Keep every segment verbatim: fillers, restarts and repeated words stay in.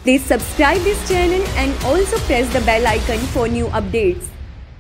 Please subscribe this channel and also press the bell icon for new updates.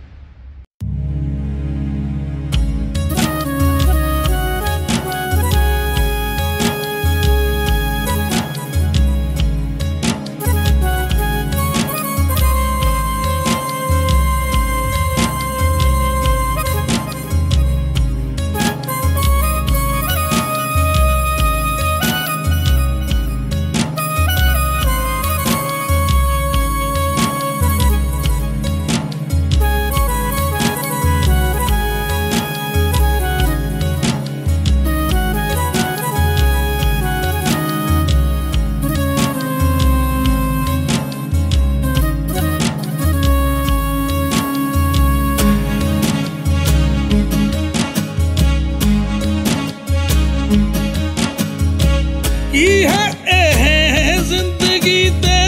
की है ए जिंदगी ते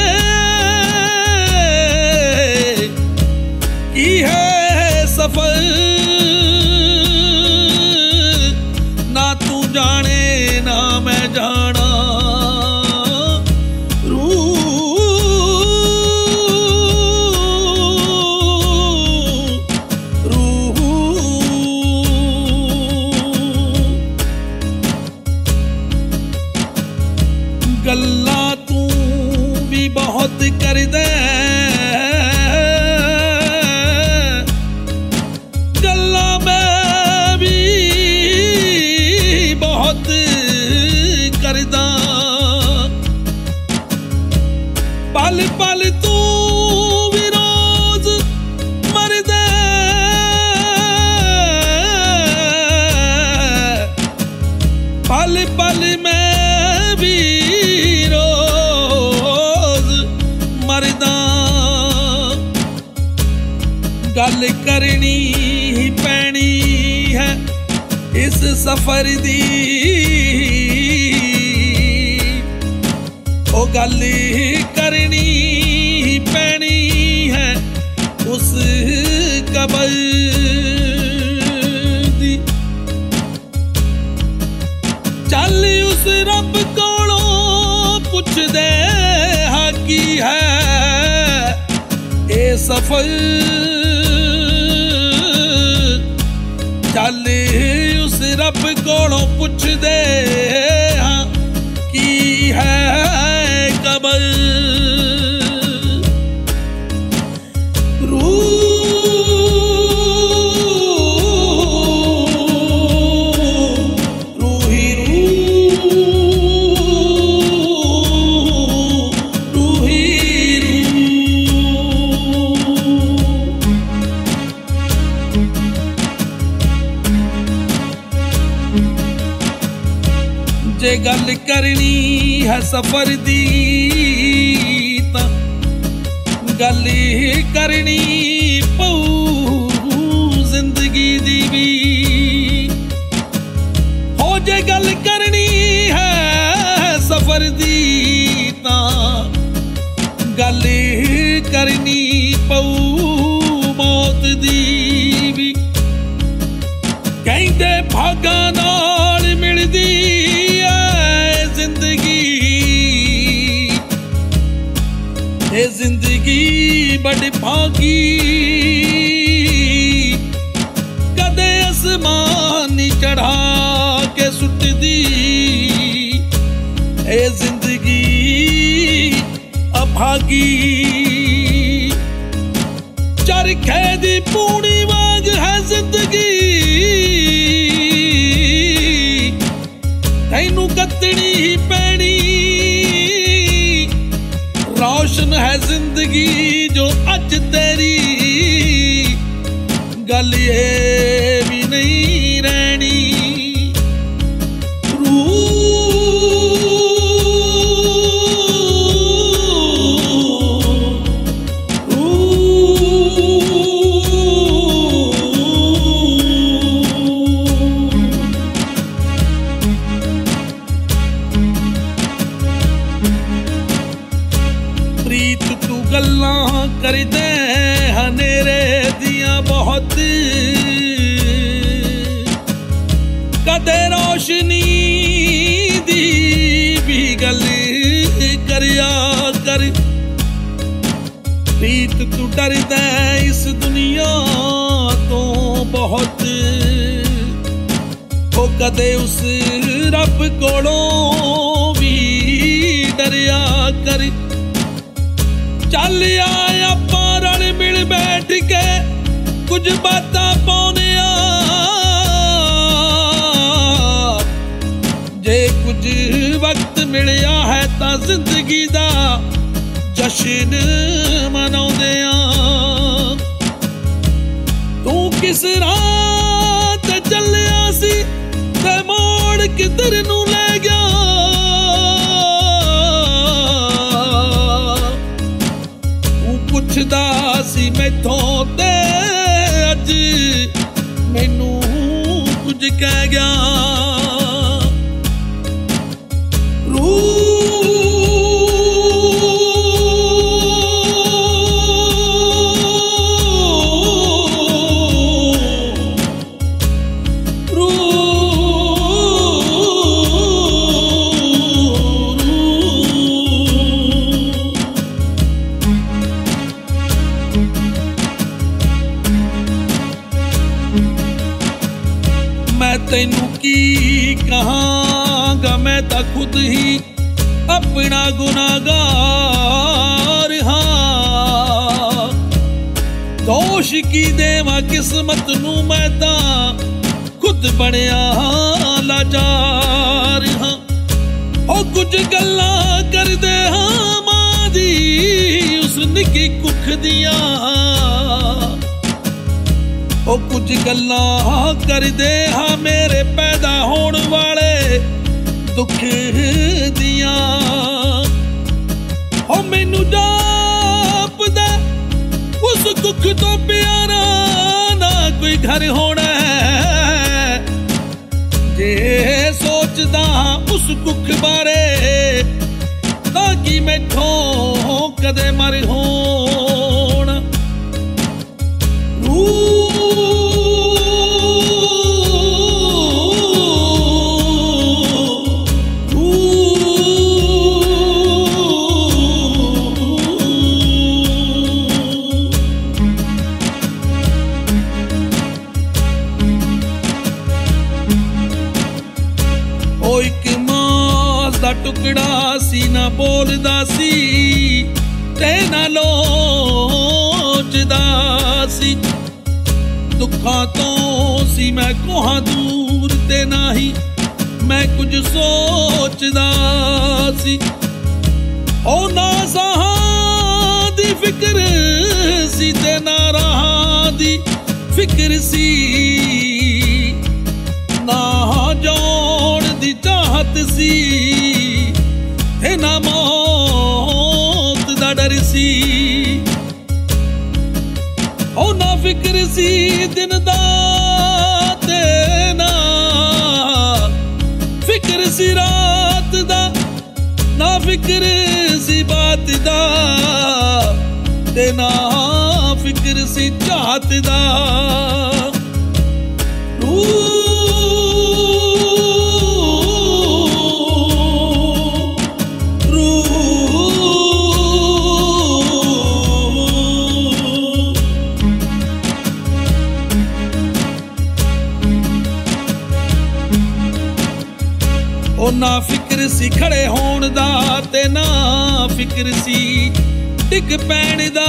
की है सफर ना तू जाने ना मैं जाना गल्ला तू भी बहुत कर दे गल्ला मैं भी बहुत करदा पल पल तू भी रोज मर दे पल पल मैं भी गल करनी ही पैनी है इस सफर दी ओ गल करनी ही पैनी है उस कबर दी चल उस रब कोलों पुछ दे हाँ की है ए सफर चल उस रब कोलों पुछ दे हाँ की है कबर जे गल करनी है सफर दी तां गल करनी पऊ जिंदगी दी भी हो जे गल करनी है सफर दी तां गल करनी पऊ मौत दी भी कहंदे भागां नाल मिलदी ये जिंदगी बड़ी भागी कदे आसमान चढ़ा के सुट दी ये जिंदगी अभागी चरखे दी पूनी वांग है जिंदगी तैनू कतनी ही पैनी रोशन है जिंदगी जो अज तेरी गल ये भी नहीं रहनी प्रीत तू गल्लां कर दे हनेरे दियां बहुत कदे रोशनी दी भी गल करिया कर तू डरदा इस दुनिया तो बहुत, हो कदे उस रब कोलों भी डरिया कर। चल आया रल मिल बैठ के कुछ बातां पाउने आ, जे कुछ वक्त मिलिया है तां जिंदगी दा जश्न मनाउंदे आ। तू किस राह ते चलिया सी ते मोड़ किधर नूं लै गया, पुछदा सी मैथों ते अज मैनू कुछ कह गया। रू तैनू की कहांगा, मैं तां खुद ही अपना गुनाहगार हां। दोष की देवां किस्मत नू, मैं तां खुद बनिया लाचार हां। ओ कुछ गल्लां करदे हां मां दी उस निक्की कुख दियां, ओ कुछ गल्लां करदे हाँ मेरे पैदा होण वाले दुख दियां। ओ मैनू जापदा उस दुख तो प्यारा ना कोई घर होना है, जे सोचदा उस दुख बारे ताकि मैथों कदे मर होना। टुकड़ा सी ना बोलदा सी ते ना लोचदा सी, दुखां तो सी मैं कोहां दूर ते ना ही मैं कुछ सोचदा सी। ओ ना साहां दी फिक्र सी ते ना राहां दी फिक्र सी, ना जाण दी चाहत सी ते ना मौत दा डर सी। ओ ना फिक्र सी दिन दा ते ना फिक्र सी रात दा, ना फिक्र सी बात दा ते ना फिक्र सी चाहत दा। ना फिक्र सी खड़े होण दा ते ना फिक्र सी डिग पैण दा,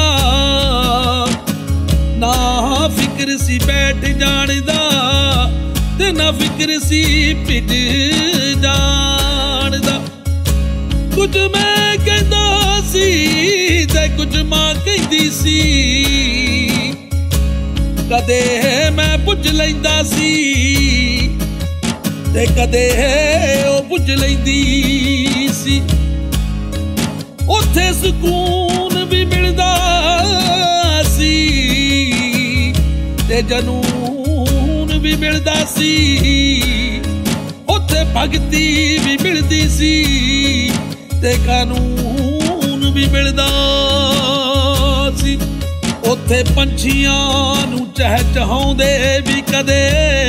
ना फिक्र सी बैठ जाण दा ते ना फिक्र सी भिज जाण दा। कुछ मैं कहंदा सी ते कुछ मां कहंदी सी, कदे मैं पुछ लैंदा सी ते कदे ओ पुछ लैंदी सी। उत्थे सुकून भी मिलदा सी ते जनून भी मिलदा सी, उत्थे भगती भी मिलदी सी ते कानून भी मिलदा सी। उत्थे पंछियां नूं चहचहाउंदे भी कदे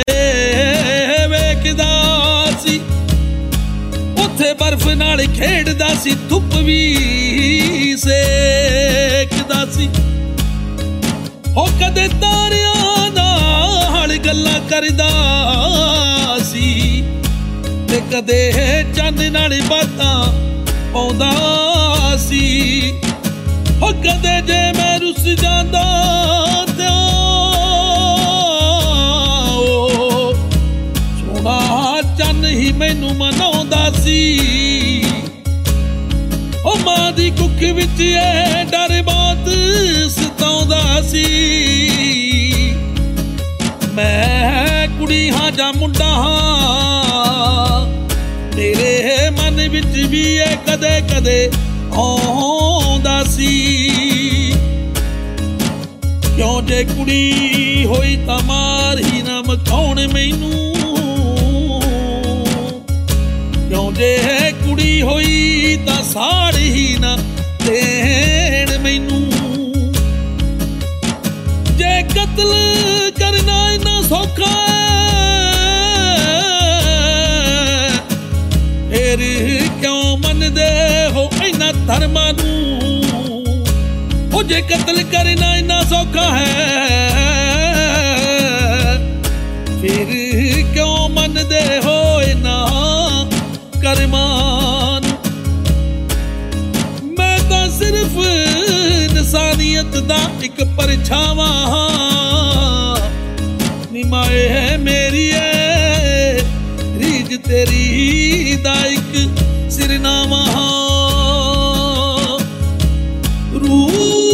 वेखदा सी, उत्थे बर्फ नाल खेडदा सी धुप भी सेकदा सी। हो कदे तारियां दा हल गल्लां करदा सी ते कदे चंद नाल बातां पाउंदा सी हो कदे जे मैं रुस जांदा ते सोना चन ही मैनू मनाउंदा सी ओ मां दी कुख विच ए डर बात सताउंदा सी मैं कुड़ी हां जां मुंडा हां मेरे मन विच भी ए कदे कदे आउंदा सी क्यों जे कुड़ी होई तां मार ही ना मखाउण मैनू क्यों जे कुड़ी होई तां साड़ ही ना देण मैनू जे कत्ल करना इन्ना सौखा फिर क्यों मनदे हो इन्ना धर्मां नू ओ जे कत्ल करना इन्ना सौखा है फिर क्यों मनदे हो इन्ना करमान मैं तां सिर्फ इंसानियत दा इक परछावा निमाए है मेरी है रीज तेरी दा इक सिरनामा रू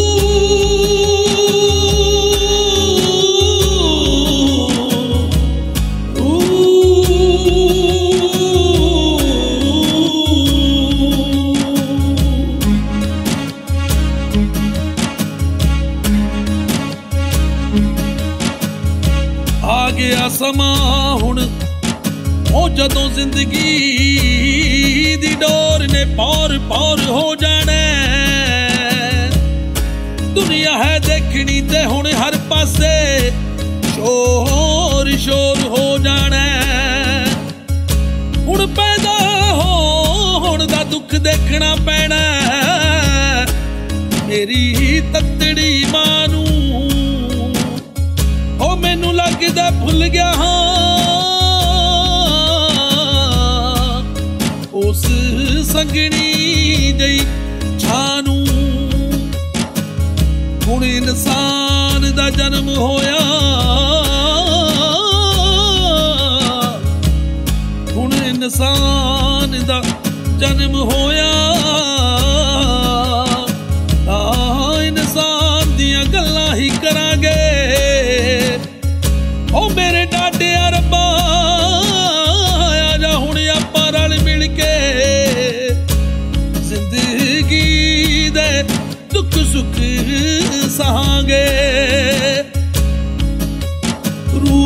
समा हुण ओ जदों जिंदगी दी डोर ने पौर पौर हो जाना दुनिया है देखनी ते हुण हर पासे शोर शोर हो जाना हुण पैदा हो हुण दा दुख देखना पैना मेरी ततड़ी मां नू ओ मैनू लगदा भुल गया हाँ उस संगनी जई छानू हुण इंसान दा जन्म होया हुण इंसान दा जन्म होया तां इंसान दियां गल्लां ही करांगे ओ मेरे डाडे रब्बा आ जा हुण आपां रल मिल के जिंदगी दे दुख सुख सहांगे रू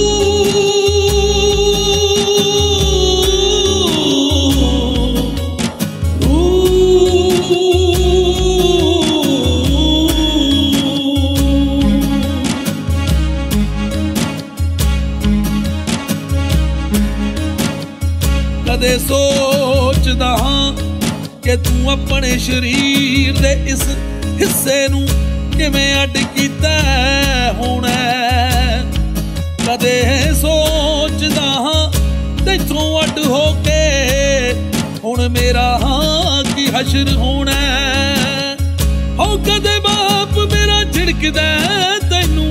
कदे सोचदा हां कि तू अपने शरीर दे इस हिस्से नू किवें अड कीता होना कदे सोचदा हां तैथों अड हो के हुण मेरा हां की हशर होना हो कदे बाप मेरा झिड़कदा तैनू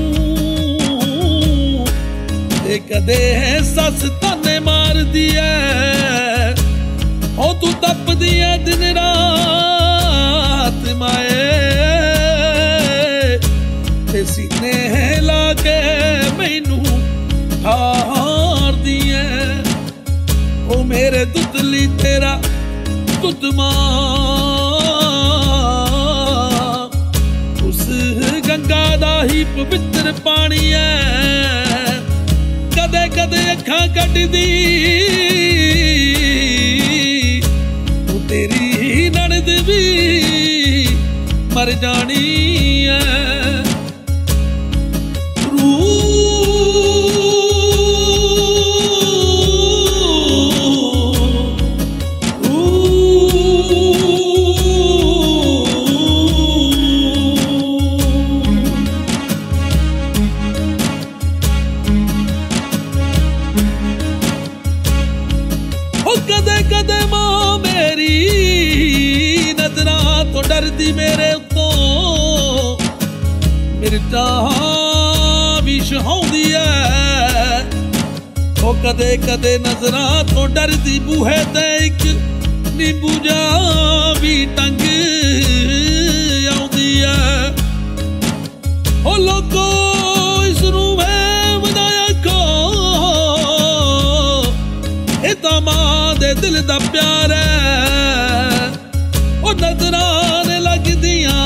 ते कदे सस ताने मार दिया ओ तू तपदी है दिन रात माए ते सीने ला के मैनू ठार दिए ओ मेरे दुधली तेरा दुध मां उस गंगा दा ही पवित्र पानी है कदे कदे अखां कटदी तेरी ननद भी मर जानी है रू ਦੀ ਮੇਰੇ ਉੱਤੋਂ ਮਿਰਚਾਂ ਵੀ ਛਹਾਉਂਦੀ ਐ। ਉਹ ਕਦੇ ਕਦੇ ਨਜ਼ਰਾਂ ਤੋਂ ਡਰਦੀ ਬੂਹੇ ਤੇ ਇੱਕ ਨਿੰਬੂ ਜਾ ਵੀ ਟੰਗ ਆਉਂਦੀ ਐ। ਉਹ ਲੋਕੋ ਇਸ ਨੂੰ ਮੈਂ ਵਧਾਇਆ ਕੋ, ਇਹ ਤਾਂ ਮਾਂ ਦੇ ਦਿਲ ਦਾ ਪਿਆਰ ਐ। ਉਹ ਨਜ਼ਰਾਂ ਨੇ ਲੱਗਦੀਆਂ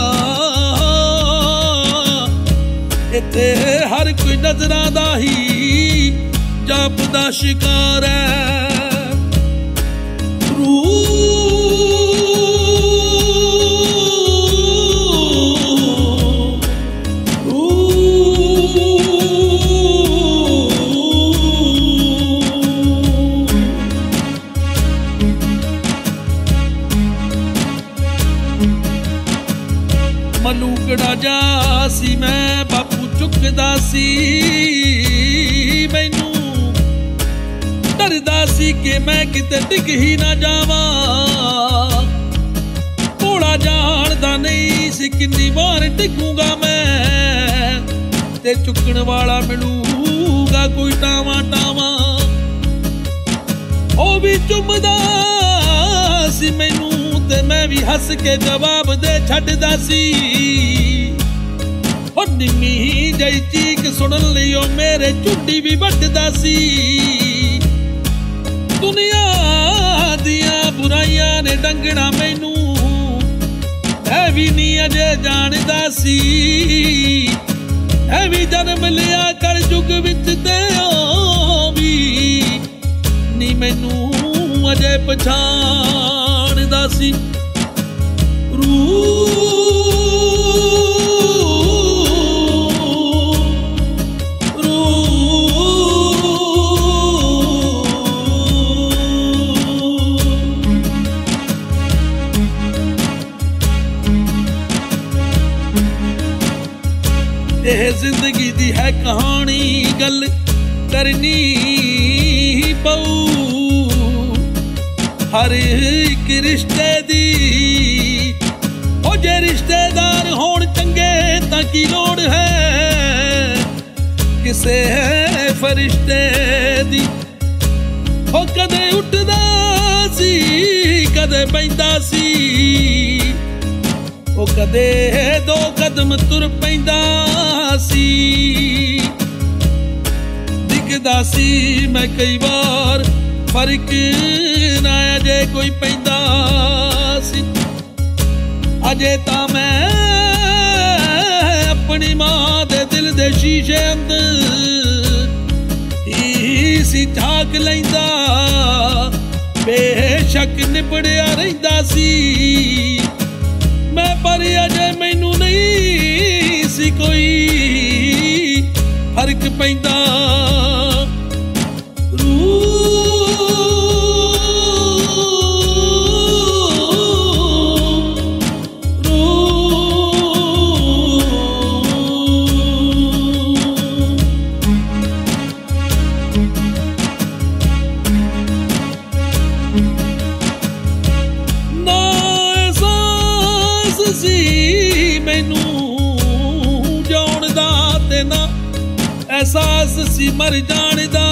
ਇੱਥੇ ਹਰ ਕੋਈ ਨਜ਼ਰਾਂ ਦਾ ਹੀ ਜਾਪਦਾ ਸ਼ਿਕਾਰ ਐ। ਮਲੂਕੜਾ ਜਾ ਸੀ ਮੈਂ ਬਾਪੂ ਚੁੱਕਦਾ ਸੀ ਮੈਨੂੰ, ਡਰਦਾ ਸੀ ਕਿ ਮੈਂ ਕਿਤੇ ਡਿੱਗ ਹੀ ਨਾ ਜਾਵਾਂ। ਭੋਲਾ ਜਾਣਦਾ ਨਹੀਂ ਸੀ ਕਿੰਨੀ ਵਾਰ ਡਿੱਗੂਗਾ ਮੈਂ, ਤੇ ਚੁੱਕਣ ਵਾਲਾ ਮਿਲੂਗਾ ਕੋਈ ਟਾਵਾਂ ਟਾਵਾਂ। ਉਹ ਵੀ ਚੁੰਮਦਾ ਸੀ ਮੈਨੂੰ ਤੇ ਮੈਂ ਵੀ ਹੱਸ ਕੇ ਜਵਾਬ ਦੇ ਛੱਡਦਾ ਸੀ। ਉਹ ਨਿੰਮੀ ਜਿਹੀ ਚੀਕ ਸੁਣਨ ਲਈ ਉਹ ਮੇਰੇ ਝੁੰਡੀ ਵੀ ਵੱਢਦਾ ਸੀ। ਦੁਨੀਆ ਦੀਆਂ ਬੁਰਾਈਆਂ ਨੇ ਡੰਗਣਾ ਮੈਨੂੰ, ਮੈਂ ਵੀ ਨਹੀਂ ਅਜੇ ਜਾਣਦਾ ਸੀ। ਐ ਵੀ ਜਨਮ ਲਿਆ ਕਰ ਯੁੱਗ ਵਿੱਚ ਤੇ ਉਹ ਵੀ ਨੀ ਮੈਨੂੰ ਅਜੇ ਪਛਾਣਦਾ ਸੀ। ਰੂ ਇਹ ਜ਼ਿੰਦਗੀ ਦੀ ਹੈ ਕਹਾਣੀ, ਗੱਲ ਕਰਨੀ ਪਊ ਹਰ ਇੱਕ ਰਿਸ਼ਤੇ ਦੀ। ਉਹ ਜੇ ਰਿਸ਼ਤੇਦਾਰ ਹੋਣ ਚੰਗੇ ਤਾਂ ਕੀ ਲੋੜ ਹੈ ਕਿਸੇ ਫਰਿਸ਼ਤੇ ਦੀ। ਉਹ ਕਦੇ ਉੱਠਦਾ ਸੀ ਕਦੇ ਬਹਿੰਦਾ ਸੀ, ਉਹ ਕਦੇ ਦੋ ਕਦਮ ਤੁਰ ਪੈਂਦਾ ਸੀ। ਦਿਖਦਾ ਸੀ ਮੈਂ ਕਈ ਵਾਰ ਫਰਕ ਨਾ ਅਜੇ ਕੋਈ ਪੈਂਦਾ ਸੀ। ਅਜੇ ਤਾਂ ਮੈਂ ਆਪਣੀ ਮਾਂ ਦੇ ਦਿਲ ਦੇ ਸ਼ੀਸ਼ੇ ਅੰਦਰ ਹੀ ਸੀ ਝਾਕ ਲੈਂਦਾ, ਬੇਸ਼ੱਕ ਨਿਬੜਿਆ ਰਹਿੰਦਾ ਸੀ ਮੈਂ, ਪਰ ਅਜੇ ਮੈਨੂੰ ਨਹੀਂ ਸੀ ਕੋਈ ਫਰਕ ਪੈਂਦਾ। ਮੈਨੂੰ ਜਾਣ ਦਾ ਤੇ ਨਾ ਅਹਿਸਾਸ ਸੀ ਮਰ ਜਾਣ ਦਾ,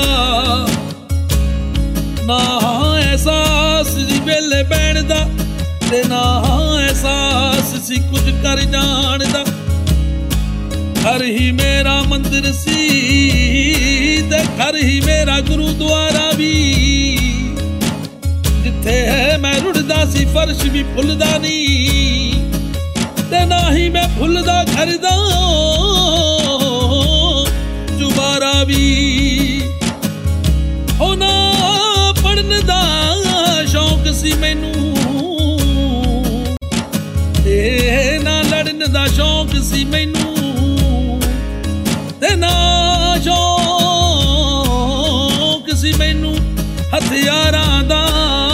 ਨਾ ਅਹਿਸਾਸ ਸੀ ਵੇਲੇ ਬਹਿਣ ਦਾ ਤੇ ਨਾ ਅਹਿਸਾਸ ਸੀ ਕੁਝ ਕਰ ਜਾਣ ਦਾ। ਘਰ ਹੀ ਮੇਰਾ ਮੰਦਿਰ ਸੀ ਤੇ ਘਰ ਹੀ ਮੇਰਾ ਗੁਰੂਦੁਆਰਾ ਵੀ, ਜਿੱਥੇ ਮੈਂ ਰੁੜਦਾ ਸੀ ਫਰਸ਼ ਵੀ ਭੁੱਲਦਾ ਨਹੀਂ ਤੇ ਨਾ ਹੀ ਮੈਂ ਭੁੱਲਦਾ ਘਰ ਦਾ ਦੁਬਾਰਾ ਵੀ। ਉਹ ਨਾ ਪੜਨ ਦਾ ਸ਼ੌਕ ਸੀ ਮੈਨੂੰ ਤੇ ਨਾ ਲੜਨ ਦਾ ਸ਼ੌਕ ਸੀ ਮੈਨੂੰ, ਤੇ ਨਾ ਸ਼ੌਕ ਸੀ ਮੈਨੂੰ ਹਥਿਆਰਾਂ ਦਾ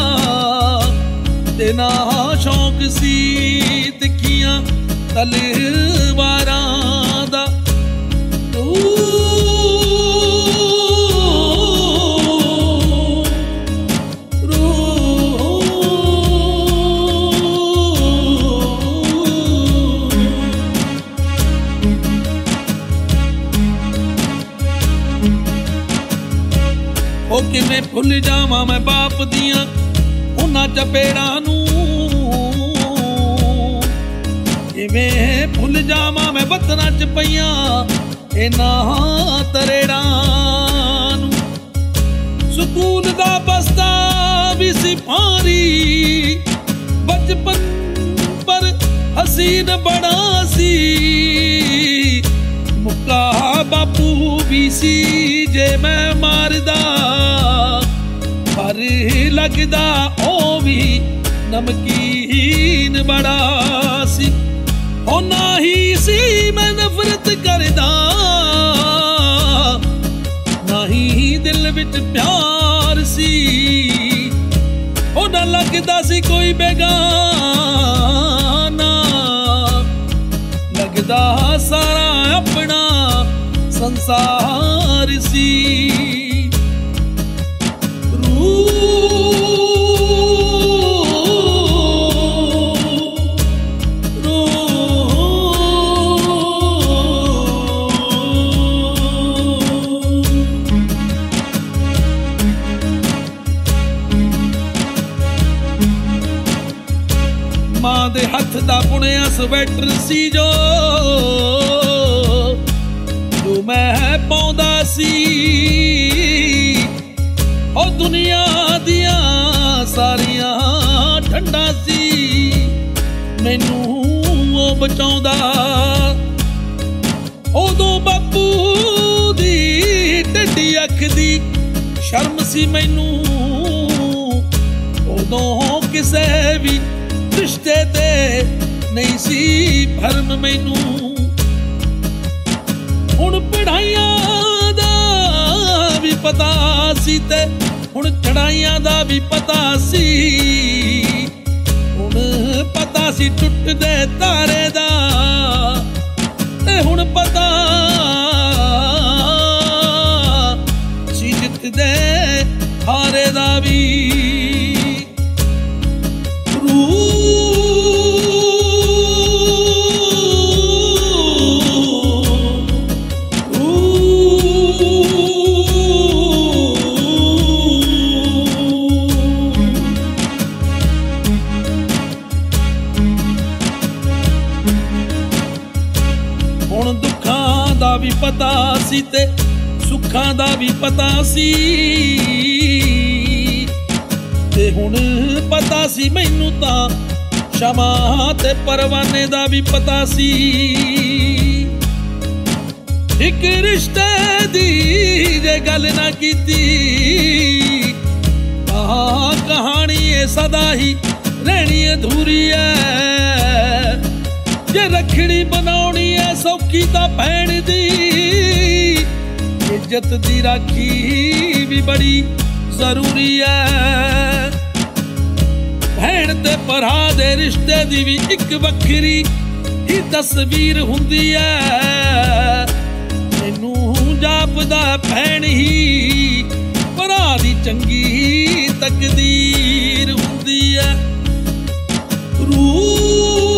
ਤੇ ਨਾ ਸ਼ੌਕ ਸੀ ਤਿੱਖੀਆਂ ਤਲਵਾਰਾਂ ਦਾ। ਕਿਵੇਂ ਭੁੱਲ ਜਾਵਾਂ ਮੈਂ ਬਾਪ ਦੀਆਂ ਉਹਨਾਂ ਚਪੇੜਾਂ ਨੂੰ, ਕਿਵੇਂ ਭੁੱਲ ਜਾਵਾਂ ਮੈਂ ਵਤਨਾਂ ਚ ਪਈਆਂ ਇਹਨਾਂ ਤਰੇੜਾਂ ਨੂੰ। ਸਕੂਲ ਦਾ ਬਸਤਾ ਵੀ ਸੀ ਭਾਰੀ, ਬਚਪਨ ਪਰ ਹਸੀਨ ਬੜਾ ਸੀ, ਮੁੱਕਾ ਬਾਪੂ ਵੀ ਸੀ ਜੇ ਮੈਂ ਮਾਰਦਾ, ਪਰ ਲੱਗਦਾ ਉਹ ਵੀ ਨਮਕੀਨ ਬੜਾ ਸੀ। ਉਹ ਨਾ ਹੀ ਸੀ ਮੈਂ ਨਫ਼ਰਤ ਕਰਦਾ, ਨਾ ਹੀ ਦਿਲ ਵਿੱਚ ਪਿਆਰ ਸੀ, ਉਹ ਨਾ ਲੱਗਦਾ ਸੀ ਕੋਈ ਬੇਗਾਨਾ, ਲੱਗਦਾ ਸਾਰਾ ਆਪਣਾ ਸੰਸਾਰ ਸੀ। ਮਾਂ ਦੇ ਹੱਥ ਦਾ ਬੁਣਿਆ ਸਵੈਟਰ ਸੀ ਜੋ ਜੋ ਮੈਂ ਪਾਉਂਦਾ ਸੀ, ਉਹ ਦੁਨੀਆ ਦੀਆਂ ਸਾਰੀਆਂ ਠੰਡਾਂ ਸੀ, ਮੈਨੂੰ ਉਹ ਬਚਾਉਂਦਾ। ਉਦੋਂ ਬਾਪੂ ਦੀ ਟੱਡੀ ਅੱਖ ਦੀ ਸ਼ਰਮ ਸੀ ਮੈਨੂੰ, ਉਦੋਂ ਕਿਸੇ ਵੀ ਰਿਸ਼ਤੇ ਤੇ ਨਹੀਂ ਸੀ ਭਰਮ ਮੈਨੂੰ। ਹੁਣ ਪੜ੍ਹਾਈਆਂ ਦਾ ਵੀ ਪਤਾ ਸੀ ਤੇ ਹੁਣ ਚੜਾਈਆਂ ਦਾ ਵੀ ਪਤਾ ਸੀ, ਹੁਣ ਪਤਾ ਸੀ ਟੁੱਟਦੇ ਤਾਰੇ ਦਾ ਤੇ ਹੁਣ ਪਤਾ ਸੀ ਜਿੱਤਦੇ ਹਾਰੇ ਦਾ ਵੀ। ਹੁਣ ਦੁੱਖਾਂ ਦਾ ਵੀ ਪਤਾ ਸੀ ਤੇ ਸੁੱਖਾਂ ਦਾ ਵੀ ਪਤਾ ਸੀ, ਤੇ ਹੁਣ ਪਤਾ ਸੀ ਮੈਨੂੰ ਤਾਂ ਸ਼ਮਾ ਤੇ ਪਰਵਾਨੇ ਦਾ ਵੀ ਪਤਾ ਸੀ। ਇੱਕ ਰਿਸ਼ਤੇ ਦੀ ਜੇ ਗੱਲ ਨਾ ਕੀਤੀ, ਆਹ ਕਹਾਣੀ ਇਹ ਸਦਾ ਹੀ ਰਹਿਣੀ ਅਧੂਰੀ ਐ। ਜੇ ਰੱਖੜੀ ਬਣਾਉਣੀ ਐ ਸੌਖੀ ਤਾਂ ਭੈਣ ਦੀ, ਇੱਜ਼ਤ ਦੀ ਰਾਖੀ ਵੀ ਬੜੀ ਜ਼ਰੂਰੀ ਐ। ਭੈਣ ਤੇ ਭਰਾ ਦੇ ਰਿਸ਼ਤੇ ਦੀ ਵੀ ਇੱਕ ਵੱਖਰੀ ਹੀ ਤਸਵੀਰ ਹੁੰਦੀ ਐ। ਮੈਨੂੰ ਜਾਪਦਾ ਭੈਣ ਹੀ ਭਰਾ ਦੀ ਚੰਗੀ ਤਕਦੀਰ ਹੁੰਦੀ ਐ। ਰੂ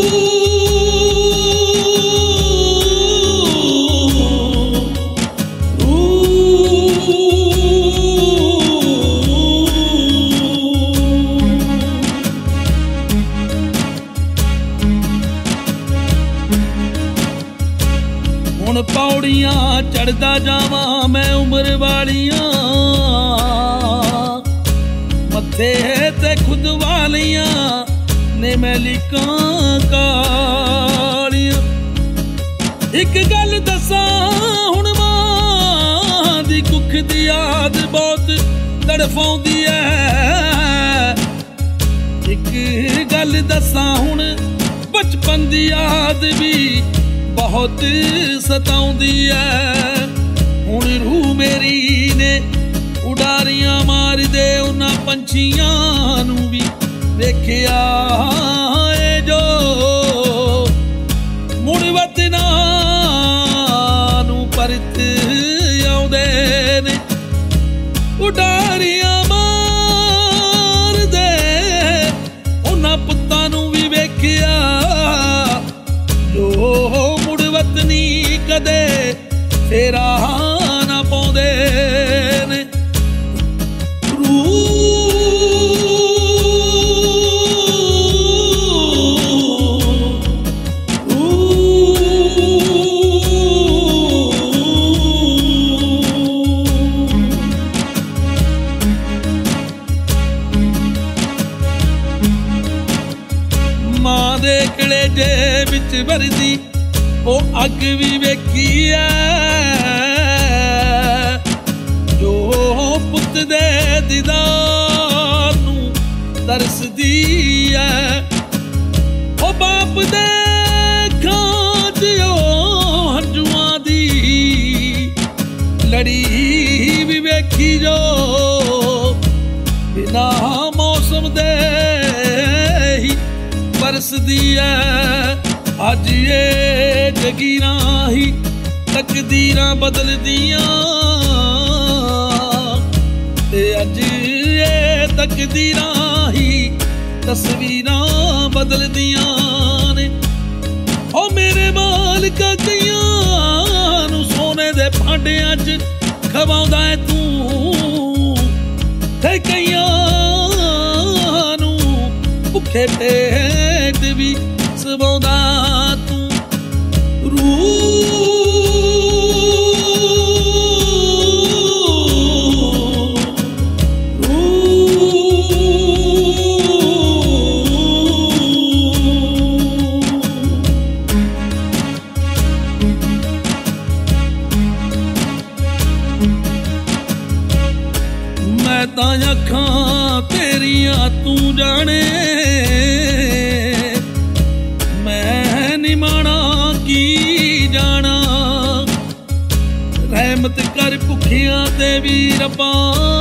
ਹੁਣ ਪੌੜੀਆਂ ਚੜਦਾ ਜਾਵਾਂ ਮੈਂ ਉਮਰ ਵਾਲੀਆਂ, ਮੱਥੇ ਤੇ ਖੁਦ ਵਾਲੀਆਂ ਨੇ ਮੈਲੀਕਾਂ ਕਾਲੀਆਂ। ਇੱਕ ਗੱਲ ਦੱਸਾਂ ਹੁਣ ਮਾਂ ਦੀ ਕੁੱਖ ਦੀ ਯਾਦ ਬਹੁਤ ਤੜਫਾਉਂਦੀ ਐ। ਇੱਕ ਗੱਲ ਦੱਸਾਂ ਹੁਣ ਬਚਪਨ ਦੀ ਯਾਦ ਵੀ ਬਹੁਤ ਸਤਾਉਂਦੀ ਐ। ਹੁਣ ਰੂਹ ਮੇਰੀ ਨੇ ਉਡਾਰੀਆਂ ਮਾਰਦੇ ਉਹਨਾਂ ਪੰਛੀਆਂ ਨੂੰ ਵੀ ਵੇਖਿਆ ਏ ਜੋ ਮੁੜ ਵਤਨਾਂ ਨੂੰ ਪਰਤ ਆਉਂਦੇ ਨੇ। ਉਡਾਰੀਆਂ ਮਾਰਦੇ ਉਹਨਾਂ ਪੁੱਤਾਂ ਨੂੰ ਵੀ ਵੇਖਿਆ ਜੋ ਮੁੜ ਵਤਨੀ ਕਦੇ ਫੇਰਾ ਨਾ ਪਾਉਂਦੇ ਨੇ। ਮਾਂਜੇ ਵਿੱਚ ਵਰਦੀ ਉਹ ਅੱਗ ਵੀ ਵੇਖੀ ਐ ਜੋ ਪੁੱਤ ਦੇ ਦੀਦਾਰ ਨੂੰ ਤਰਸਦੀ ਐ ਉਹ ਬਾਪ ਦੇ ਅੱਖਾਂ 'ਚ ਉਹ ਹੰਝੂਆਂ ਦੀ ਲੜੀ ਵੀ ਵੇਖੀ ਜੋ ਬਿਨਾ ਮੌਸਮ ਦੇ ਹੀ ਬਰਸਦੀ ਐ ਅੱਜ ਇਹ ਜਗੀਰਾਂ ਹੀ ਤਕਦੀਰਾਂ ਬਦਲਦੀਆਂ ਤੇ ਅੱਜ ਇਹ ਤਕਦੀਰਾਂ ਹੀ ਤਸਵੀਰਾਂ ਬਦਲਦੀਆਂ ਨੇ ਓ ਮੇਰੇ ਮਾਲਕਾ ਕਈਆਂ ਨੂੰ ਸੋਨੇ ਦੇ ਭਾਂਡਿਆਂ 'ਚ ਖਵਾਉਂਦਾ ਏ ਤੂੰ ਤੇ ਕਈਆਂ ਨੂੰ ਭੁੱਖੇ ਪੇਟ ਵੀ ਸਵਾਉਂਦਾ ਤੂੰ ਰੂ ਮੈਂ ਤਾਂ ਅੱਖਾਂ ਤੇਰੀਆਂ ਤੂੰ ਜਾਣੇ ਮੈਂ ਨੀ ਮਾਣਾ ਕੀ ਜਾਣਾ ਰਹਿਮਤ ਕਰ ਭੁੱਖਿਆਂ ਤੇ ਵੀ ਰੱਬਾ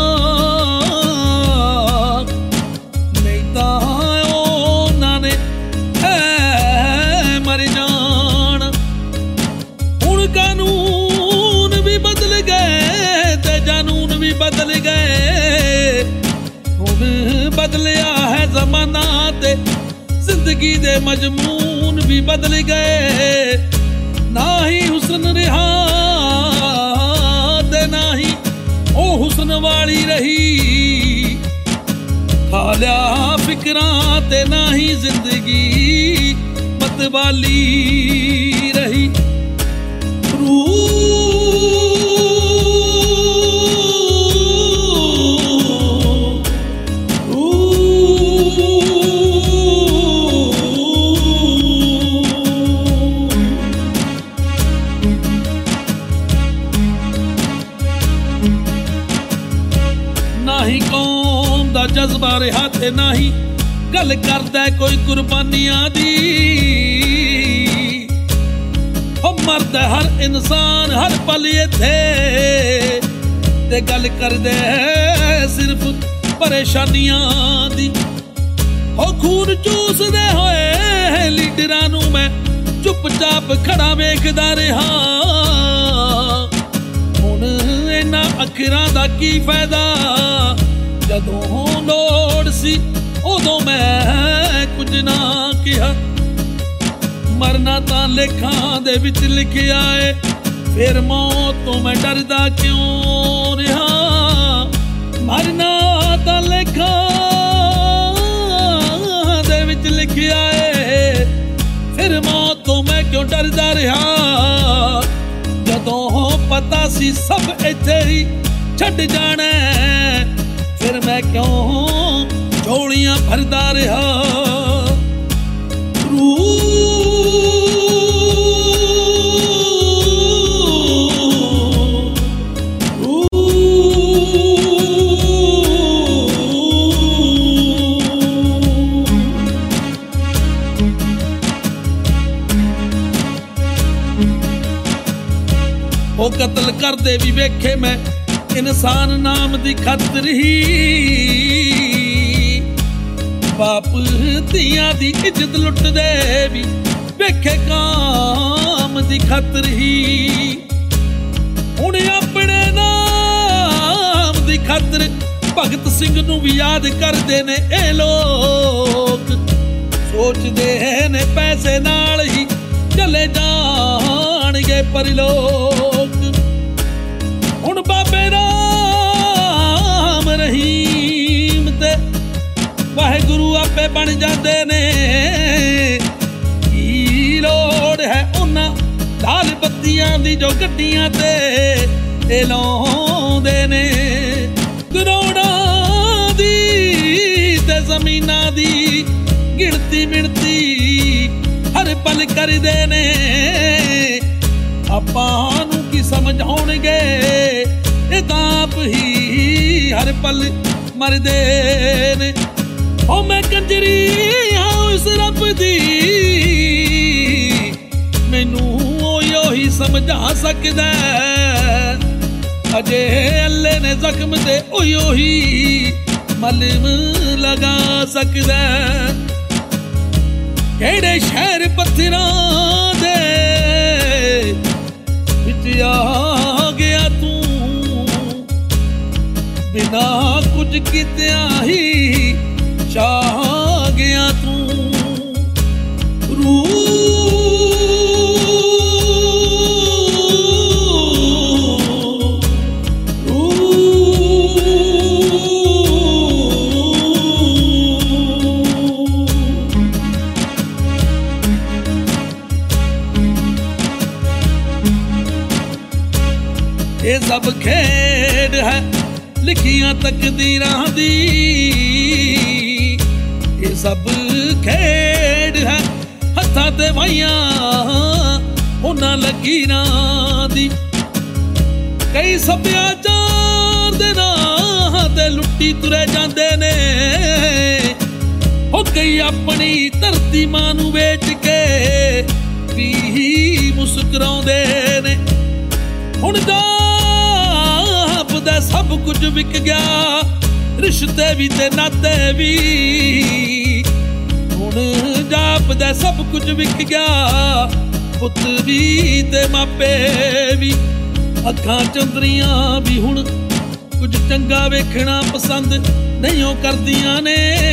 ਨਹੀਂ ਤਾਂ ਉਹਨਾਂ ਨੇ ਹੈ ਮਰ ਜਾਣ ਹੁਣ ਕਾਨੂੰਨ ਵੀ ਬਦਲ ਗਏ ਤੇ ਜਾਨੂਨ ਵੀ ਬਦਲ ਗਏ ਹੁਣ ਬਦਲਿਆ ਹੈ ਜ਼ਮਾਨਾ ਤੇ ਜ਼ਿੰਦਗੀ ਦੇ ਮਜਮੂਨ ਵੀ ਬਦਲ ਗਏ ਨਾ ਹੀ ਹੁਸਨ ਰਿਹਾ ਤੇ ਨਾ ਹੀ ਉਹ ਹੁਸਨ ਵਾਲੀ ਰਹੀ ਖਾ ਲਿਆ ਫਿਕਰਾਂ ਤੇ ਨਾ ਹੀ ਜ਼ਿੰਦਗੀ ਮਤਵਾਲੀ ਰਹੀ ਨਹੀਂ ਕੌਮ ਦਾ ਜਜ਼ਬਾ ਰਿਹਾ ਤੇ ਨਾ ਹੀ ਗੱਲ ਕਰਦਾ ਕੋਈ ਕੁਰਬਾਨੀਆਂ ਦੀ ਹੋ ਮਰਦਾ ਹਰ ਇਨਸਾਨ ਹਰ ਪਲ ਇੱਥੇ ਤੇ ਗੱਲ ਕਰਦੇ ਸਿਰਫ ਪਰੇਸ਼ਾਨੀਆਂ ਦੀ ਹੋ ਖੂਨ ਚੂਸਦੇ ਹੋਏ ਲੀਡਰਾਂ ਨੂੰ ਮੈਂ ਚੁੱਪ-ਚਾਪ ਖੜਾ ਵੇਖਦਾ ਰਿਹਾ ਹੁਣ ਇਹਨਾਂ ਅੱਖਰਾਂ ਦਾ ਕੀ ਫਾਇਦਾ ਜਦੋਂ ਲੋੜ ਸੀ ਉਦੋਂ ਮੈਂ ਕੁਝ ਨਾ ਕਿਹਾ ਮਰਨਾ ਤਾਂ ਲੇਖਾਂ ਦੇ ਵਿੱਚ ਲਿਖਿਆ ਏ ਫਿਰ ਮੌਤ ਤੋਂ ਮੈਂ ਡਰਦਾ ਕਿਉਂ ਰਿਹਾ ਮਰਨਾ ਤਾਂ ਲੇਖਾਂ ਦੇ ਵਿੱਚ ਲਿਖਿਆ ਏ ਫਿਰ ਮੌਤ ਤੋਂ ਮੈਂ ਕਿਉਂ ਡਰਦਾ ਰਿਹਾ ਜਦੋਂ ਪਤਾ ਸੀ ਸਭ ਇੱਥੇ ਹੀ ਛੱਡ ਜਾਣਾ ਫਿਰ ਮੈਂ ਕਿਉਂ ਝੋਲੀਆਂ ਭਰਦਾ ਰਿਹਾ ਰੂ ਉਹ ਕਤਲ ਕਰਦੇ ਵੀ ਵੇਖੇ ਮੈਂ ਇਨਸਾਨ ਨਾਮ ਦੀ ਖਾਤਰ ਹੀ ਬਾਪ ਧੀਆਂ ਦੀ ਇੱਜ਼ਤ ਲੁੱਟਦੇ ਵੀ ਵੇਖੇ ਕਾਮ ਦੀ ਖਾਤਰ ਹੀ ਹੁਣ ਆਪਣੇ ਨਾਮ ਦੀ ਖਾਤਰ ਭਗਤ ਸਿੰਘ ਨੂੰ ਵੀ ਯਾਦ ਕਰਦੇ ਨੇ ਇਹ ਲੋਕ ਸੋਚਦੇ ਨੇ ਪੈਸੇ ਨਾਲ ਹੀ ਚਲੇ ਜਾਣਗੇ ਪਰਲੋਕ ਹੁਣ ਬਾਬੇ ਰਾਮ ਰਹੀਮ ਤੇ ਵਾਹਿਗੁਰੂ ਆਪੇ ਬਣ ਜਾਂਦੇ ਨੇ ਕੀ ਲੋੜ ਹੈ ਉਹਨਾਂ ਲਾਲ ਬੱਤੀਆਂ ਦੀ ਜੋ ਗੱਡੀਆਂ ਤੇ ਇਹ ਲਾਉਂਦੇ ਨੇ ਕਰੋੜਾਂ ਦੀ ਤੇ ਜ਼ਮੀਨਾਂ ਦੀ ਗਿਣਤੀ ਮਿਣਤੀ ਹਰ हर पल करदे ने आपां नूं की समझाउणगे ये तां आप ही हर पल मरदे ने ओ मैं कंजरी हाँ उस रब दी मैनू ओही ओही समझा सकदा अजे अल्ले ने जख्म ते ओही ओही मलम लगा सकदा केड़े शहर पत्थरां दे विच आ गया तू बिना कुछ कीतिया ही चाह गया तू रू ये सब खेड है लिखियां तकदीरां दी ये सब खेड है हत्थां ते वाइयां उन्हां लकीरां दी कई सभ्याचार दे नां ते लुट्टी तुरे जांदे ने ओ कई अपनी धरती मां नूं वेच के भी मुस्कराउंदे ने हुण दा सब कुछ विक गया रिश्ते भी ते नाते भी हुण जापदा सब कुछ विक गया पुत भी ते मापे भी अखां चंदरियां भी हुण कुछ चंगा वेखना पसंद नहीं करदियां ने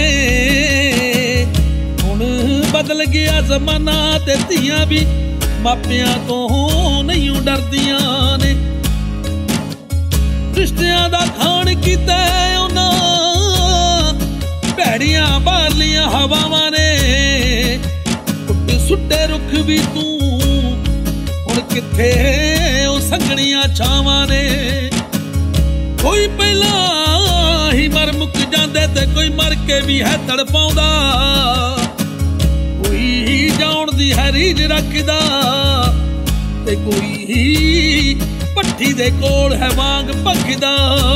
हुण बदल गया जमाना ते धीआं भी मापियां तो नहीं डरदियां ने रिश्तियां दा खान कीता उन्हां भैड़ियां बालियां हवावां ने उड्डे सुट्टे रुख भी तू हुण किथे ओ संगणियां छावां ने कोई पहला ही मर मुक जांदे ते कोई मर के भी है तड़पाउंदा कोई जाउण दी है रीझ रखदा ते कोई भट्ठी दे कोल है वांग भखदा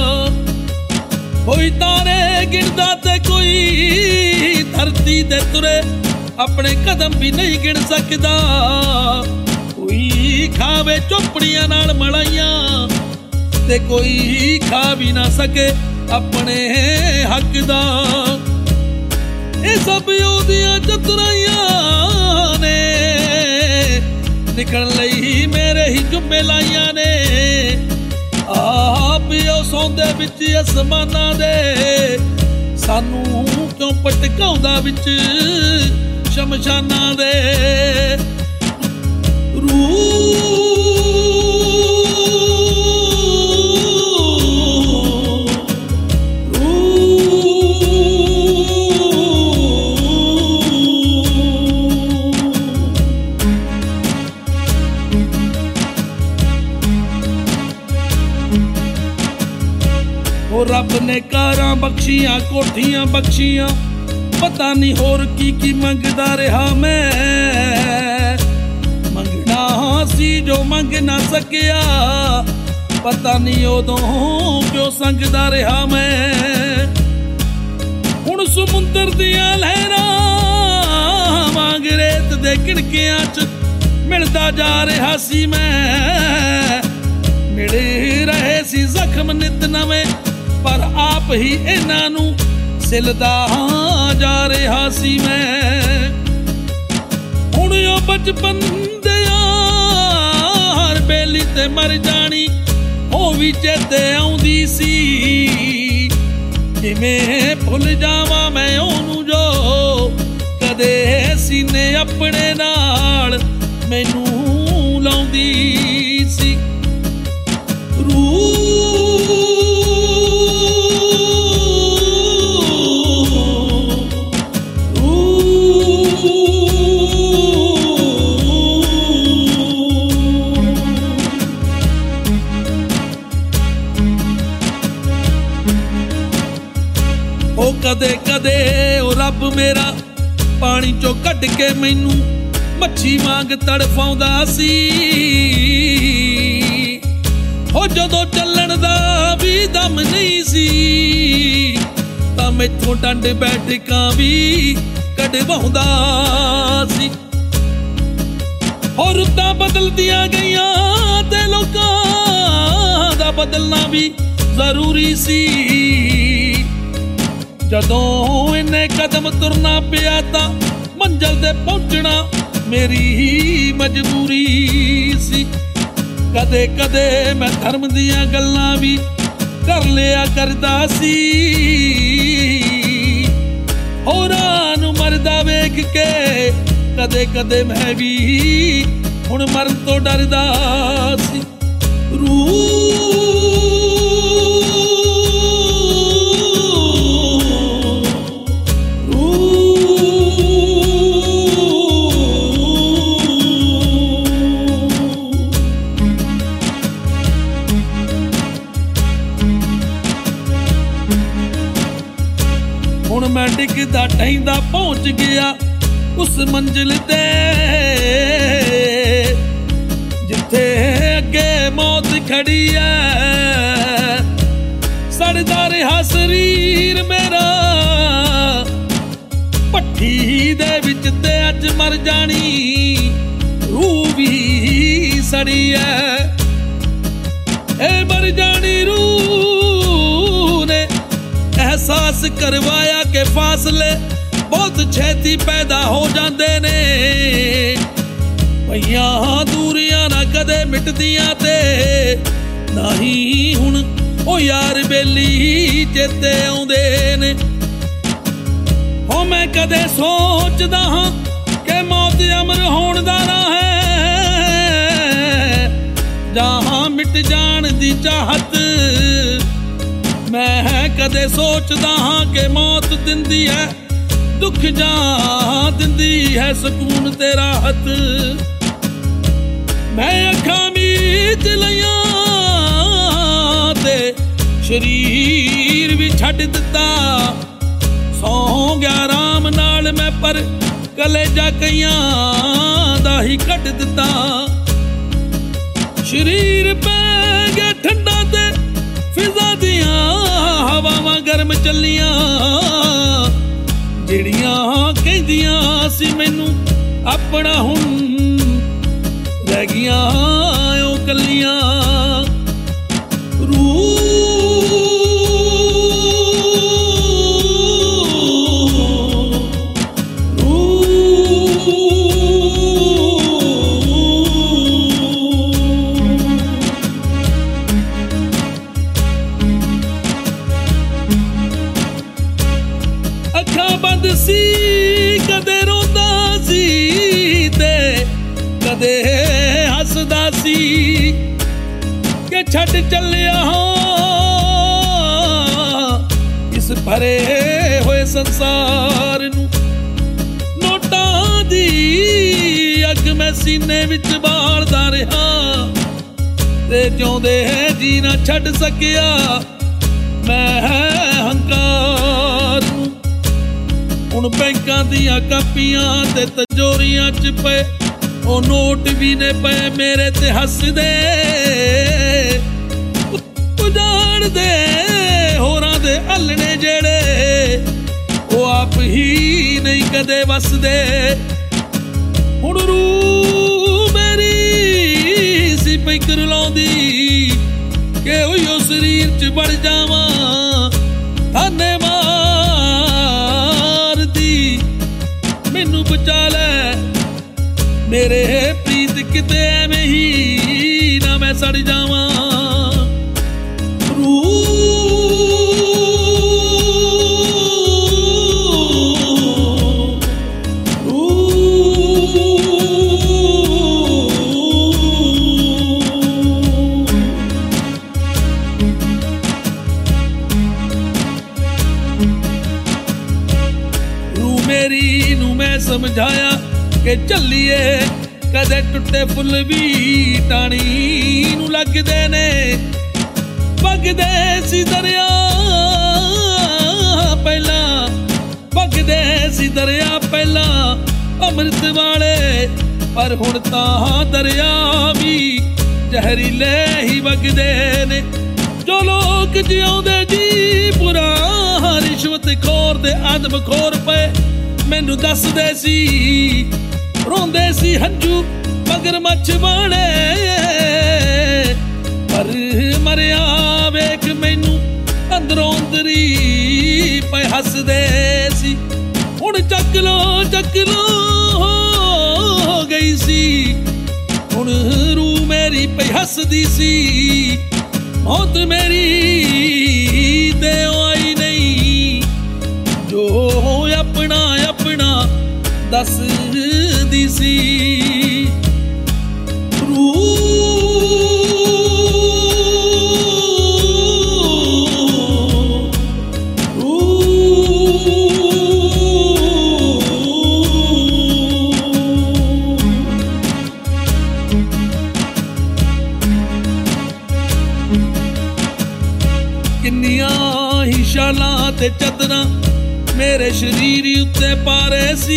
कोई तारे गिनदा ते कोई धरती दे तुरे अपने कदम भी नहीं गिन सकदा कोई खावे चोपड़ियां नाल मलाइयां ते कोई खा भी ना सके अपने हक दा ये सब ओदियां चतुराइयां ने निकल लई मेरे ही जुम्मे लाइया ने आप यो सौंदे विच असमाना दे सानू क्यों पटकाउंदा विच शमशाना दे रू रब ने कारां बख्शियां कोठियां बख्शियां पता नहीं होर की की मंगदा रहा मैं मंगना सी जो मंग ना सकिया पता नहीं उदों क्यों संगदा रहा मैं हुण समुंदर दियां लहरां वांग रेत दे किणकियां च मिलदा जा रहा सी मैं मिल रहे सी जख्म नित नवें पर आप ही इन्हां नूं सिलदा जा रहा सी मैं हुण ओ बचपन दे यार बेली ते मर जानी ओ भी चेते आउंदी सी किवें भुल जावां मैं ओनू जो कदे सीने अपने नाल मैनू लाउंदी सी रू कदे कदे ओ रब मेरा पानी चो कट के मैनू ਮੱਛੀ ਵਾਂਗ ਤੜਫਾਉਂਦਾ ਸੀ। ਹੋ ਜਦੋਂ ਚੱਲਣ ਦਾ ਵੀ ਦਮ ਨਹੀਂ ਸੀ ਤਾਂ ਮੈਥੋਂ ਡੰਡ ਬੈਠਕਾਂ ਵੀ ਕਢਵਾਉਂਦਾ ਸੀ। ਹੋ ਰੁੱਤਾਂ ਬਦਲਦੀਆਂ ਗਈਆਂ ਤੇ ਲੋਕਾਂ ਦਾ ਬਦਲਣਾ ਵੀ ਜ਼ਰੂਰੀ ਸੀ। ਜਦੋਂ ਇੰਨੇ ਕਦਮ ਤੁਰਨਾ ਪਿਆ ਤਾਂ ਮੰਜ਼ਲ ਤੇ ਪਹੁੰਚਣਾ ਮੇਰੀ ਹੀ ਮਜਬੂਰੀ ਸੀ। ਕਦੇ ਕਦੇ ਮੈਂ ਧਰਮ ਦੀਆਂ ਗੱਲਾਂ ਵੀ ਕਰ ਲਿਆ ਕਰਦਾ ਸੀ। ਹੋਰਾਂ ਨੂੰ ਮਰਦਾ ਵੇਖ ਕੇ ਕਦੇ ਕਦੇ ਮੈਂ ਵੀ ਹੁਣ ਮਰਨ ਤੋਂ ਡਰਦਾ ਸੀ। ਰੂ ਹੁਣ ਮੈਂ ਡਿੱਗਦਾ ਟਹਿੰਦਾ ਪਹੁੰਚ ਗਿਆ ਉਸ ਮੰਜ਼ਿਲ ਤੇ ਜਿੱਥੇ ਅੱਗੇ ਮੌਤ ਖੜੀ ਐ। ਸੜਦਾ ਰਿਹਾ ਸਰੀਰ ਮੇਰਾ ਭੱਠੀ ਦੇ ਵਿੱਚ ਤੇ ਅੱਜ ਮਰ ਜਾਣੀ ਰੂਹ ਵੀ ਸੜੀ ਐ। ਇਹ ਮਰ ਜਾਣੀ ਰੂਹ ਨੇ ਅਹਿਸਾਸ ਕਰਵਾਇਆ ਕਿ ਫਾਸਲੇ ਬਹੁਤ ਛੇਤੀ ਪੈਦਾ ਹੋ ਜਾਂਦੇ ਨੇ। ਪਈਆਂ ਦੂਰੀਆਂ ਨਾ ਕਦੇ ਮਿਟਦੀਆਂ ਤੇ ਨਾ ਹੀ ਹੁਣ ਉਹ ਯਾਰ ਬੇਲੀ ਚੇਤੇ ਆਉਂਦੇ ਨੇ। ਹੋ ਮੈਂ ਕਦੇ ਸੋਚਦਾ ਹਾਂ ਕਿ ਮੌਤ ਅਮਰ ਹੋਣ ਦਾ ਰਾਹ ਹੈ ਜਾਂ ਮਿਟ ਜਾਣ ਦੀ ਚਾਹਤ। ਮੈਂ ਕਦੇ ਸੋਚਦਾ ਹਾਂ ਕਿ ਮੌਤ ਦਿੰਦੀ ਹੈ ਦੁੱਖ ਜਾਂ ਦਿੰਦੀ ਹੈ ਸਕੂਨ ਤੇ ਰਾਹਤ। ਮੈਂ ਅੱਖਾਂ ਮੀਚ ਲਈਆਂ ਤੇ ਸ਼ਰੀਰ ਵੀ ਛੱਡ ਦਿੱਤਾ। ਸੌਂ ਗਿਆ ਆਰਾਮ ਨਾਲ ਮੈਂ ਪਰ ਕਲੇਜਾ ਕਈਆਂ ਦਾ ਹੀ ਕੱਢ ਦਿੱਤਾ। ਸ਼ਰੀਰ ਪੈ ਗਿਆ ਠੰਡਾ ਤੇ ਫਿਜ਼ਾ ਦੀਆਂ ਹਵਾਵਾਂ ਗਰਮ ਚੱਲੀਆਂ ਜਿਹੜੀਆਂ ਕਹਿੰਦੀਆਂ ਸੀ ਮੈਨੂੰ ਆਪਣਾ ਹੁਣ ਰਹਿ ਗਈਆਂ ਉਹ ਕੱਲੀਆਂ। ਰੂ ਬੰਦ ਸੀ ਕਦੇ ਰੋਂਦਾ ਸੀ ਤੇ ਕਦੇ ਹੱਸਦਾ ਸੀ ਕਿ ਛੱਡ ਚੱਲਿਆ ਇਸ ਭਰੇ ਹੋਏ ਸੰਸਾਰ ਨੂੰ। ਨੋਟਾਂ ਦੀ ਅੱਗ ਮੈਂ ਸੀਨੇ ਵਿੱਚ ਬਾਲਦਾ ਰਿਹਾ ਤੇ ਜਿਉਂਦੇ ਜੀ ਨਾ ਛੱਡ ਸਕਿਆ ਮੈਂ ਹੰਕਾਰ ਨੂੰ। ਹੁਣ ਬੈਂਕਾਂ ਦੀਆਂ ਕਾਪੀਆਂ ਤੇ ਤਜੋਰੀਆਂ ਚ ਪਏ ਉਹ ਨੋਟ ਵੀ ਨੇ ਪਏ ਮੇਰੇ ਤੇ ਹੱਸਦੇ। ਉਜਾੜਦੇ ਹੋਰਾਂ ਦੇ ਹੱਲਣੇ ਜਿਹੜੇ ਉਹ ਆਪ ਹੀ ਨਹੀਂ ਕਦੇ ਵਸਦੇ। ਹੁਣ ਰੂਹ ਮੇਰੀ ਸੀ ਪਈ ਕਰਲਾਉਂਦੀ ਕਿ ਉਹ ਸਰੀਰ ਚ ਵੜ ਜਾਵਾਂ ਤਾਨੇ ਮੈਨੂੰ ਬਚਾ ਲੈ ਮੇਰੇ ਪ੍ਰੀਤ ਕਿਤੇ ਐਵੇਂ ਹੀ ਨਾ ਮੈਂ ਸੜ ਜਾਵਾਂ। ਰੂ ਮੇਰੀ ਨੂੰ ਮੈਂ ਸਮਝਾਇਆ ਕਿ ਚੱਲੀਏ ਕਦੇ ਟੁੱਟੇ ਫੁੱਲ ਵੀ ਟਾਣੀ ਨੂੰ ਲੱਗਦੇ ਨੇ। ਵਗਦੇ ਸੀ ਦਰਿਆ ਪਹਿਲਾਂ ਵਗਦੇ ਸੀ ਦਰਿਆ ਪਹਿਲਾਂ ਅੰਮ੍ਰਿਤ ਵਾਲੇ पर हुण तां दरिया भी जहरीले ही वगदे ने। जो लोग जिउंदे जी बुरा रिश्वत खोर दे अदब खोर पे मैनू दसदे सी, रोंदे सी हंजू मगर मच्छ बाणे, पर मरिया वेख मैनू अंदरों अंदरी पे हसदे सी। हुण चक लो चक लो हो गई सी, हुण रूह मेरी पे हसदी सी। मौत मेरी ते आई नहीं, जो अपना अपना दस दी सी। किन्नियां ही शालां ते चदरां मेरे शरीर उत्ते पारे सी।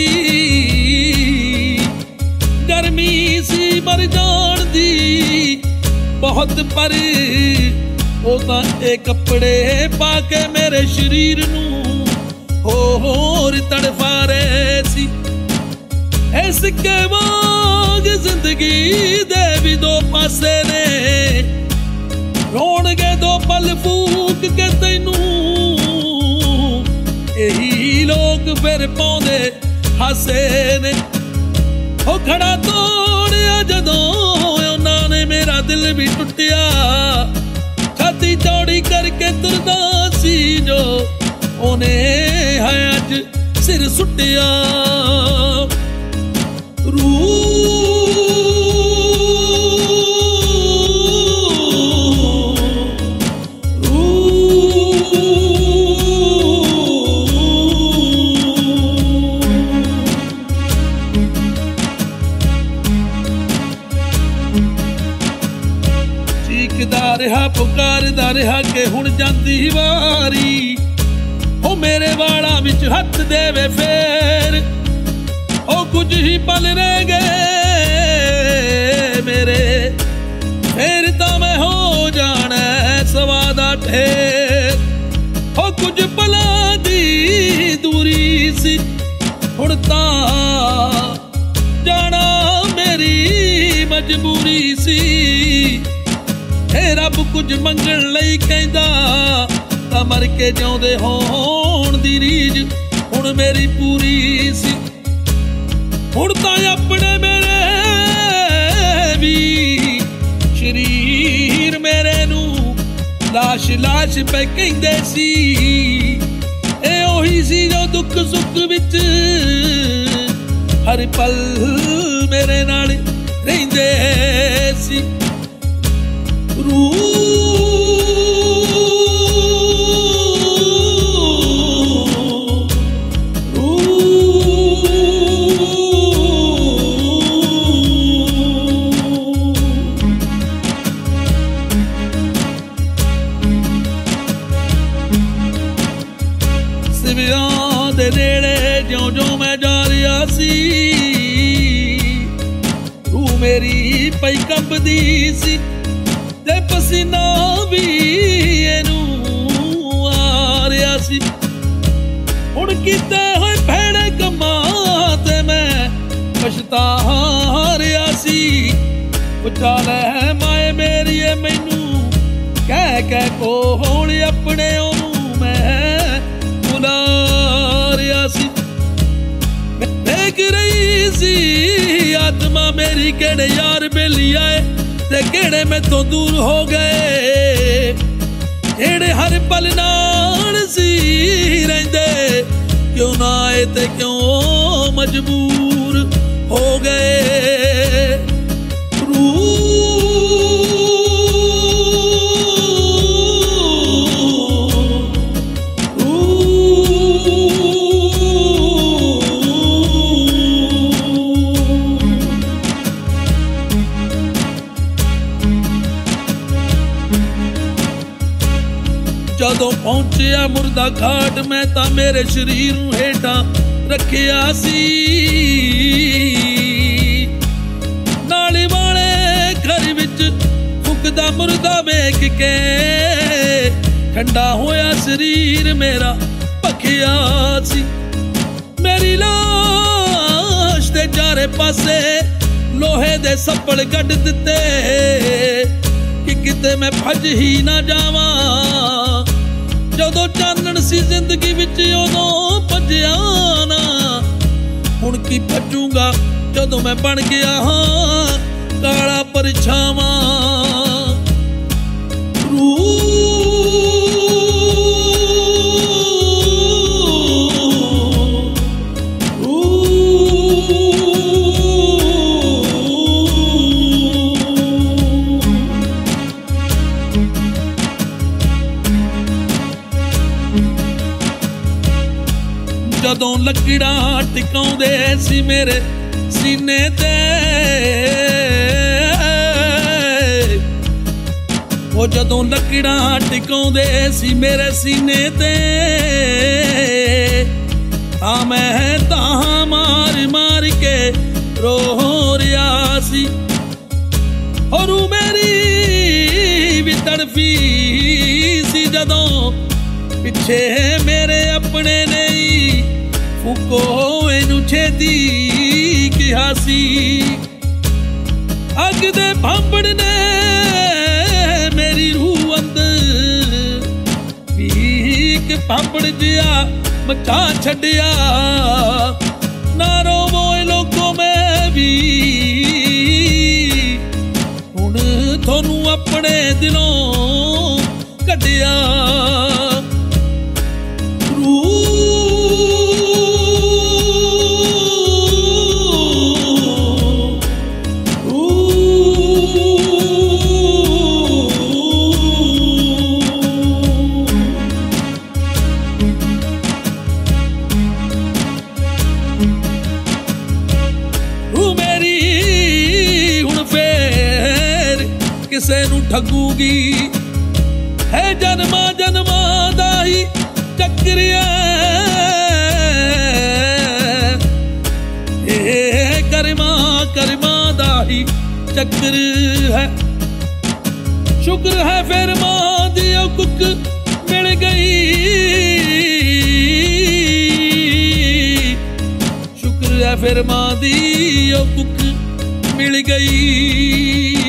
गर्मी सी मर जान दी बहुत, पर ओ तां ए कपड़े पाके मेरे शरीर नू होर तड़फा रहे सी। इस के वांग जिंदगी दे भी दो पासे ने, रोण गए दो पल फूक के तैनू, यही लोग फिर पाउंदे हासे ने। ओ खड़ा तोड़िया जदों उन्हां ने मेरा दिल भी टुटिया, छाती चौड़ी करके तुरदा सी जो ओने है अज सिर सुटिया। चीकदा रहा पुकारदा रहा कि हुण जांदी वारी, ओ मेरे वाला विच हथ देवे फेर। ओ कुछ ही पल रह गए मेरे, फिर तां मैं हो जाना सवादा ठेर। ओ कुछ पलां दी दूरी सी, हुण तां जाना मेरी मजबूरी सी। हे रब कुछ मंगण लई कहंदा तां मर के जिउंदे होण दी रीझ हुण मेरी पूरी सी। हुण तां अपने मेरे भी शरीर मेरे नू लाश लाश पे कहंदे सी। ए ओही सी जो दुख सुख विच हर पल मेरे नाल रहिंदे सी। सिवियां दे नेड़े ज्यों ज्यों मैं जा रहा सी, रूह मेरी पई कंबदी सी, ते पसीना भी एनू आ रहा सी। हुण कीते होए भैड़े कम्मां ते मैं पछता रहा सी। पुछा लै माए मेरी मैनू कह कह को होण अपने ओनू मैं बुला रहा सी। देख रही सी आत्मा मेरी केड़े यार बेली आए ते केड़े मैथों दूर हो गए, जेड़े हर पल नाल सी रहिंदे क्यों ना आए ते क्यों मजबूर हो गए। जदों पहुंचिया मुर्दा घाट मैं तां मेरे शरीर नूं हेठां रखिया सी। के ठंडा होया शरीर मेरा भखिया सी। मेरी लाश दे चारे पासे लोहे दे सप्पड़ कट दिते कि किते मैं भज ही ना जावां। जदों चानण सी जिंदगी विच उदों भज्जिया ना, हुण की भजूंगा जदों मैं बन गया हां काला परछावां। जदों लकीड़ा टिकाउंदे सी मेरे सीने ते, ओ जदों लकीड़ा टिकाउंदे सी मेरे सीने ते, आ मैं तां मार मार के रो रिया सी। और मेरी भी तड़फी सी जदों पिछे मेरे अपने नहीं फूको इनू छेती किहा सी। अग दे भांबड़ ने मेरी रूह अंदर पीक भांबड़ जिया मचा छड़िया। ना रोवो लोगों में भी हुण थोनू अपने दिलों कढ़िया। किसे नू ठगूगी है जन्मा जन्मा दा ही चक्कर है, करमा करमा दा ही चक्कर है। शुक्र है फिर मां दी कुक मिल गई, शुक्र है फिर मां दी कुक मिल गई।